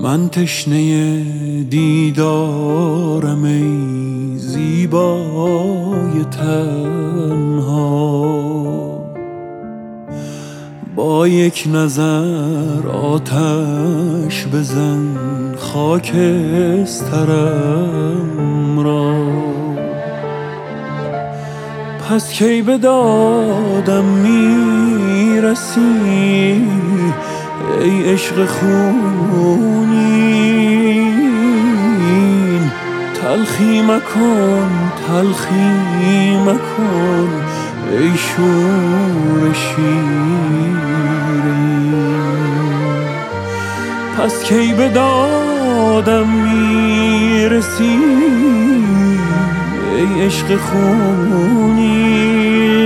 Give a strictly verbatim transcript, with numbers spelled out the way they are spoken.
من تشنه دیدارم ای زیبای تنها، با یک نظر آتش بزن خاکسترم را. پس کی به دادم میرسی ای عشق خونین؟ تلخی مکن تلخی مکن ای شور شیرین. پس کی به دادم میرسی ای عشق خونین؟